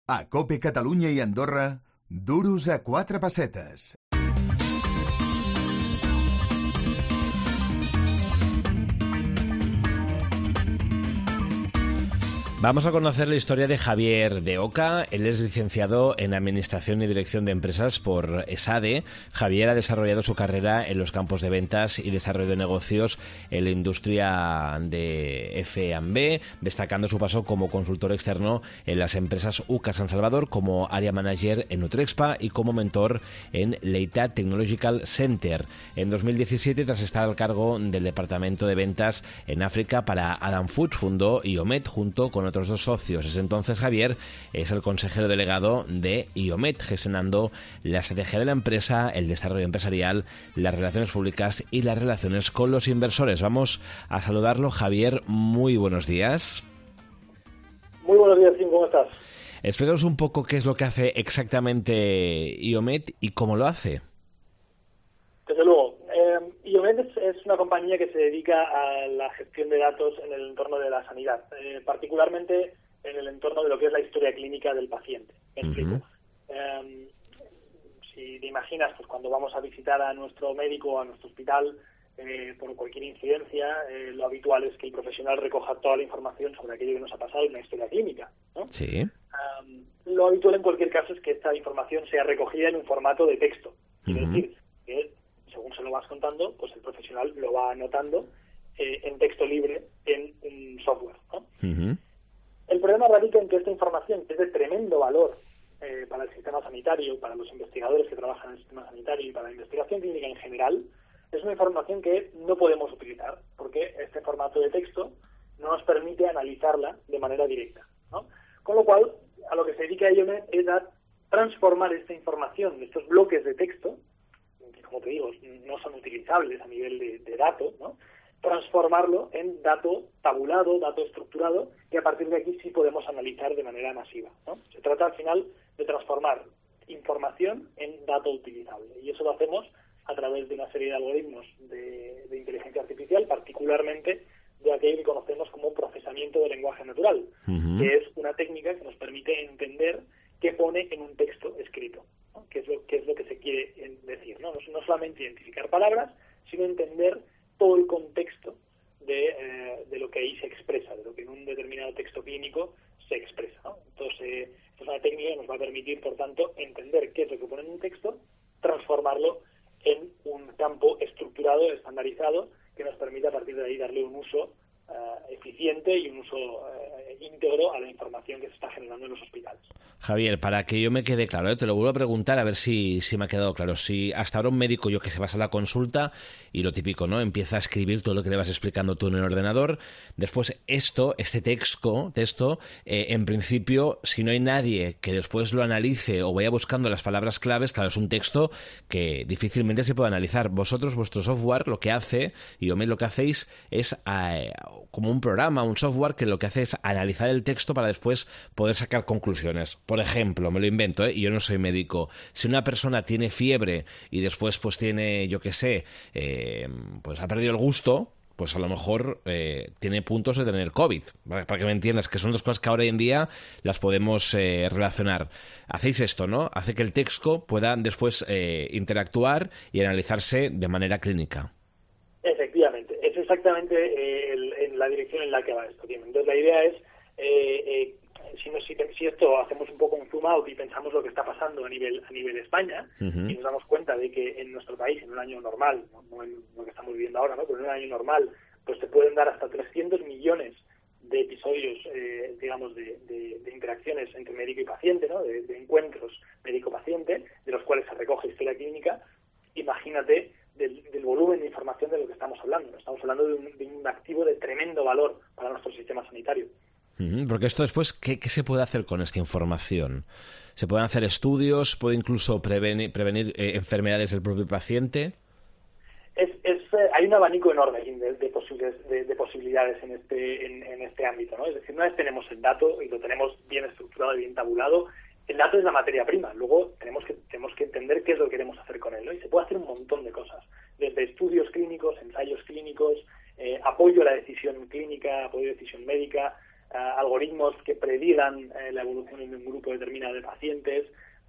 A COPE Catalunya i Andorra, duros a 4 pessetes. Vamos a conocer la historia de Javier de Oca. Él es licenciado en Administración y Dirección de Empresas por ESADE. Javier ha desarrollado su carrera en los campos de ventas y desarrollo de negocios en la industria de F&B, destacando su paso como consultor externo en las empresas UCA San Salvador, como área manager en Nutrexpa y como mentor en Leitat Technological Center. En 2017, tras estar al cargo del departamento de ventas en África para Adam Foods, fundó IOMED junto con otros 2 socios. Desde entonces, Javier es el consejero delegado de IOMED, gestionando la estrategia de la empresa, el desarrollo empresarial, las relaciones públicas y las relaciones con los inversores. Vamos a saludarlo. Javier, muy buenos días. Muy buenos días, Tim, ¿cómo estás? Explícanos un poco qué es lo que hace exactamente IOMED y cómo lo hace. Desde luego. IOMED es una compañía que se dedica a la gestión de datos en el entorno de la sanidad, particularmente en el entorno de lo que es la historia clínica del paciente. ¿Me explico? Si te imaginas, pues cuando vamos a visitar a nuestro médico o a nuestro hospital por cualquier incidencia, lo habitual es que el profesional recoja toda la información sobre aquello que nos ha pasado en una historia clínica, ¿no? Sí. Lo habitual en cualquier caso es que esta información sea recogida en un formato de texto. Es decir, que según se lo vas contando, pues el profesional lo va anotando en texto libre en un software, ¿no? El problema radica en que esta información, que es de tremendo valor para el sistema sanitario, para los investigadores que trabajan en el sistema sanitario y para la investigación clínica en general, es una información que no podemos utilizar, porque este formato de texto no nos permite analizarla de manera directa, ¿no? Con lo cual, a lo que se dedica IOMED es a transformar esta información, estos bloques de texto, que, como te digo, no son utilizables a nivel de dato, ¿no? Transformarlo en dato tabulado, dato estructurado, que a partir de aquí sí podemos analizar de manera masiva, ¿no? Se trata al final de transformar información en dato utilizable, y eso lo hacemos a través de una serie de algoritmos de inteligencia artificial, particularmente de aquello que conocemos como procesamiento de lenguaje natural, que es una técnica que nos permite entender qué pone en un texto escrito, ¿no? qué es lo que se quiere decir, ¿no? No solamente identificar palabras, sino entender todo el contexto de lo que ahí se expresa, de lo que en un determinado texto clínico se expresa, ¿no? Entonces, es una técnica que nos va a permitir, por tanto, entender qué es lo que pone en un texto, transformarlo en un campo estructurado, estandarizado, que nos permite a partir de ahí darle un uso eficiente y un uso íntegro a la información que se está generando en los hospitales. Javier, para que yo me quede claro, te lo vuelvo a preguntar a ver si me ha quedado claro. Si hasta ahora un médico que se vas a la consulta y lo típico, ¿no? Empieza a escribir todo lo que le vas explicando tú en el ordenador. Después este texto, en principio, si no hay nadie que después lo analice o vaya buscando las palabras claves, claro, es un texto que difícilmente se puede analizar. Vosotros, vuestro software, lo que hace, y lo que hacéis es como un programa, un software que lo que hace es analizar el texto para después poder sacar conclusiones. Por ejemplo, me lo invento, y yo no soy médico. Si una persona tiene fiebre y después pues tiene, pues ha perdido el gusto, pues a lo mejor tiene puntos de tener COVID, ¿vale? Para que me entiendas, que son 2 cosas que ahora en día las podemos relacionar. Hacéis esto, ¿no? Hace que el texto pueda después interactuar y analizarse de manera clínica. Efectivamente, es exactamente en la dirección en la que va esto. Entonces la idea es, si esto hacemos un poco un zoom out y pensamos lo que está pasando a nivel España, y nos damos cuenta de que en nuestro país, en un año normal, no en lo que estamos viviendo ahora, ¿no? Pero en un año normal, pues se pueden dar hasta 300 millones de episodios, de interacciones entre médico y paciente, ¿no? De encuentros médico-paciente, de los cuales se recoge historia clínica. Imagínate del volumen de información de lo que estamos hablando, ¿no? Estamos hablando de un activo de tremendo valor para nuestro sistema sanitario. Porque esto después, ¿qué se puede hacer con esta información? ¿Se pueden hacer estudios? ¿Puede incluso prevenir enfermedades del propio paciente? Hay un abanico enorme de posibilidades en este ámbito, ¿no? Es decir, una vez tenemos el dato y lo tenemos bien estructurado y bien tabulado, el dato es la materia prima. Luego tenemos que entender qué es lo que queremos hacer con él, ¿no? Y se puede hacer un montón de cosas, desde estudios clínicos, ensayos clínicos, apoyo a la decisión clínica, apoyo a la decisión médica, algoritmos que predigan la evolución de un grupo determinado de pacientes,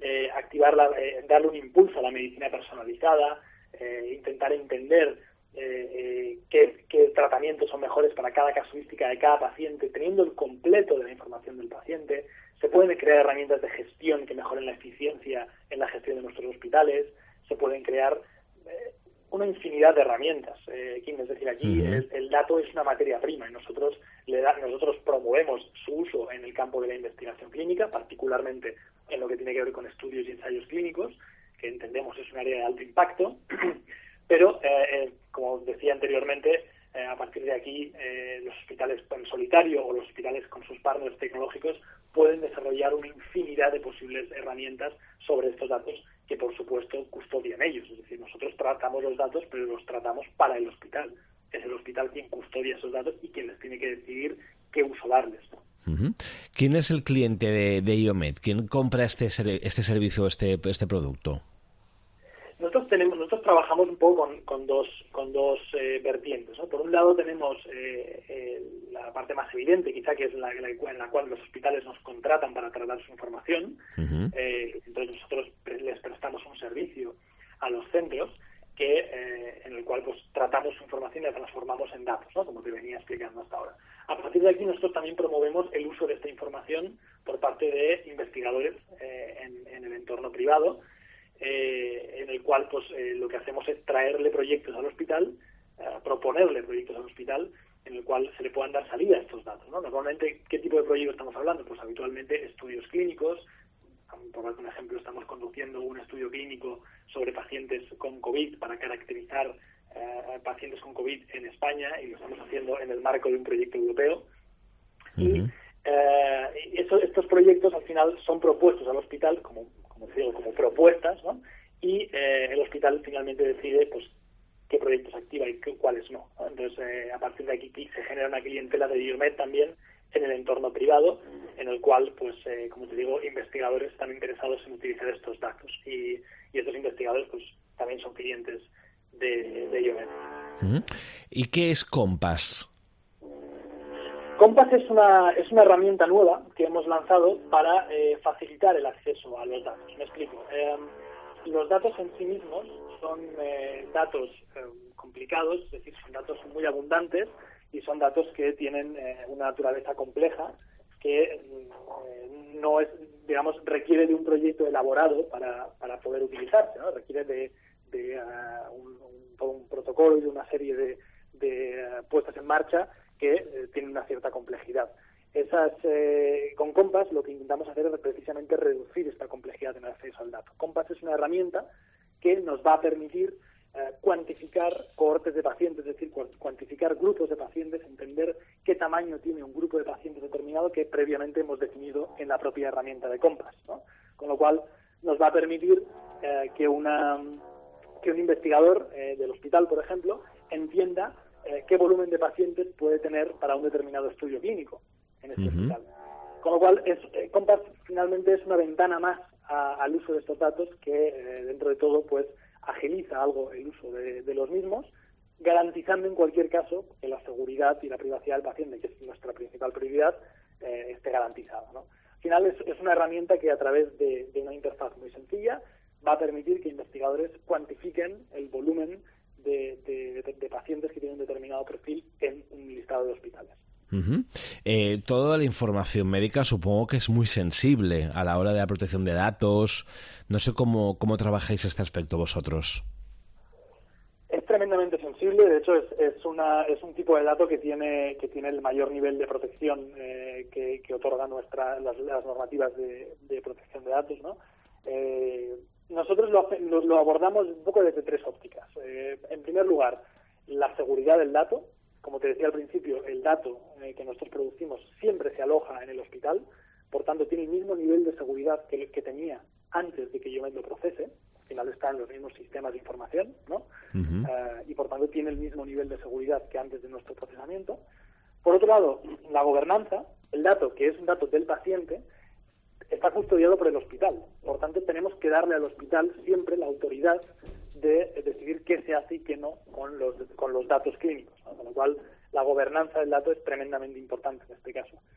darle un impulso a la medicina personalizada, intentar entender qué tratamientos son mejores para cada casuística de cada paciente, teniendo el completo de la información del paciente. Se pueden crear herramientas de gestión que mejoren la eficiencia en la gestión de nuestros hospitales, se pueden crear una infinidad de herramientas, Kim. Es decir, aquí el dato es una materia prima y nosotros promovemos su uso en el campo de la investigación clínica, particularmente en lo que tiene que ver con estudios y ensayos clínicos, que entendemos es un área de alto impacto, pero, como decía anteriormente, a partir de aquí los hospitales en solitario o los hospitales con sus partners tecnológicos pueden desarrollar una infinidad de posibles herramientas sobre estos datos que, por supuesto, custodian ellos. Es decir, nosotros tratamos los datos, pero los tratamos para el hospital. Es el hospital quien custodia esos datos y quien les tiene que decidir qué uso darles, ¿no? ¿Quién es el cliente de IOMED? ¿Quién compra este servicio, este producto? Nosotros trabajamos un poco con dos vertientes, ¿no? Por un lado tenemos la parte más evidente, quizá, que es en la cual los hospitales nos contratan para tratar su información. Entonces nosotros les prestamos un servicio a los centros en el cual pues tratamos su información y la transformamos en datos, ¿no? Como te venía explicando hasta ahora. A partir de aquí nosotros también promovemos el uso de esta información por parte de investigadores en el entorno privado, en el cual pues lo que hacemos es traerle proyectos al hospital, proponerle proyectos al hospital en el cual se le puedan dar salida a estos datos, ¿no? Normalmente, ¿qué tipo de proyectos estamos hablando? Pues habitualmente estudios clínicos. Por dar un ejemplo, estamos conduciendo un estudio clínico sobre pacientes con COVID para caracterizar pacientes con COVID en España, y lo estamos haciendo en el marco de un proyecto europeo. Y estos proyectos al final son propuestos al hospital como propuestas, ¿no? Y el hospital finalmente decide pues qué proyectos activa y cuáles no, ¿no? Entonces, a partir de aquí se genera una clientela de IOMED también en el entorno privado, en el cual, pues, como te digo, investigadores están interesados en utilizar estos datos. Y estos investigadores, pues, también son clientes de IOMED. ¿Y qué es Compass? Compass es una herramienta nueva que hemos lanzado para facilitar el acceso a los datos. Me explico. Los datos en sí mismos son datos complicados, es decir, son datos muy abundantes y son datos que tienen una naturaleza compleja que no es, digamos, requiere de un proyecto elaborado para poder utilizarse, ¿no? Requiere de todo un protocolo y de una serie de puestas en marcha que tienen una cierta complejidad. Con Compass lo que intentamos hacer es precisamente reducir esta complejidad en el acceso al dato. Compass es una herramienta que nos va a permitir cuantificar cohortes de pacientes, es decir, cuantificar grupos de pacientes, entender qué tamaño tiene un grupo de pacientes determinado que previamente hemos definido en la propia herramienta de Compass, ¿no? Con lo cual nos va a permitir que un investigador del hospital, por ejemplo, entienda qué volumen de pacientes puede tener para un determinado estudio clínico en este hospital. Con lo cual, Compass finalmente es una ventana más al uso de estos datos que, dentro de todo, pues agiliza algo el uso de los mismos, garantizando en cualquier caso que la seguridad y la privacidad del paciente, que es nuestra principal prioridad, esté garantizada, ¿no? Al final es una herramienta que, a través de una interfaz muy sencilla, va a permitir que investigadores cuantifiquen el volumen de pacientes que tienen un determinado perfil en un listado de hospitales. Toda la información médica supongo que es muy sensible a la hora de la protección de datos. No sé cómo trabajáis este aspecto vosotros. Es tremendamente sensible. De hecho, es un tipo de dato que tiene el mayor nivel de protección que otorgan las normativas de protección de datos, ¿no? Nosotros lo abordamos un poco desde tres ópticas. En primer lugar, la seguridad del dato. Como te decía al principio, el dato que nosotros producimos siempre se aloja en el hospital, por tanto tiene el mismo nivel de seguridad que tenía antes de que IOMED lo procese. Al final está en los mismos sistemas de información, ¿no? Y por tanto tiene el mismo nivel de seguridad que antes de nuestro procesamiento. Por otro lado, la gobernanza, el dato, que es un dato del paciente, está custodiado por el hospital. Por tanto, tenemos que darle al hospital siempre la autoridad de decidir qué se hace y qué no con los datos clínicos, ¿no? Con lo cual, la gobernanza del dato es tremendamente importante en este caso.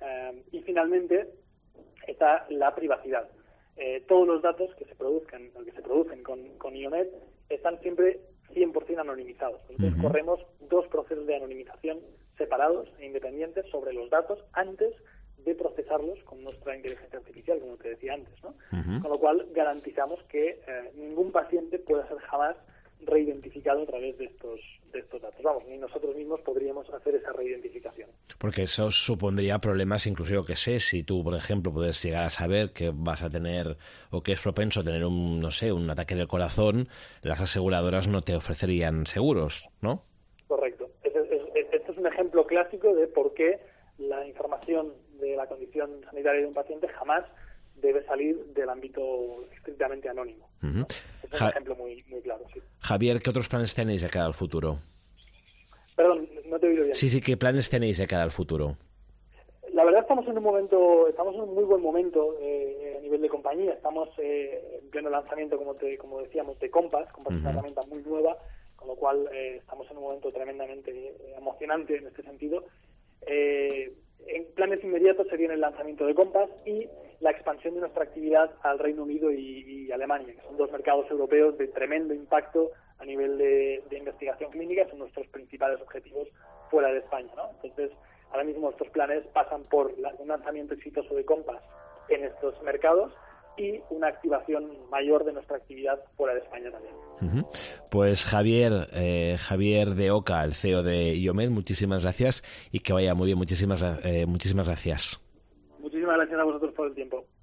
Y finalmente está la privacidad. Todos los datos que se producen con IOMED están siempre 100% anonimizados. Nosotros corremos 2 procesos de anonimización separados e independientes sobre los datos antes de procesarlos con nuestra inteligencia artificial, como te decía antes, ¿no? Con lo cual garantizamos que ningún paciente pueda ser jamás reidentificado a través de estos datos. Vamos, ni nosotros mismos podríamos hacer esa reidentificación. Porque eso supondría problemas, incluso yo que sé, si tú, por ejemplo, puedes llegar a saber que vas a tener o que es propenso a tener un ataque del corazón, las aseguradoras no te ofrecerían seguros, ¿no? Correcto. Este es un ejemplo clásico de por qué la información de la condición sanitaria de un paciente jamás debe salir del ámbito estrictamente anónimo. ¿No? Es un ejemplo muy claro, sí. Javier, ¿qué otros planes tenéis de cara al futuro? Perdón, no te he oído bien. Sí, ¿qué planes tenéis de cara al futuro? La verdad estamos en un muy buen momento a nivel de compañía. Estamos en pleno lanzamiento, como decíamos, de Compass. Compass es una herramienta muy nueva, con lo cual estamos en un momento tremendamente emocionante en este sentido. En planes inmediatos se viene el lanzamiento de Compass y la expansión de nuestra actividad al Reino Unido y Alemania, que son 2 mercados europeos de tremendo impacto a nivel de investigación clínica. Son nuestros principales objetivos fuera de España, ¿no? Entonces, ahora mismo nuestros planes pasan por un lanzamiento exitoso de Compass en estos mercados y una activación mayor de nuestra actividad fuera de España también. Pues Javier de Oca, el CEO de IOMED, muchísimas gracias y que vaya muy bien. Muchísimas gracias. Muchísimas gracias a vosotros por el tiempo.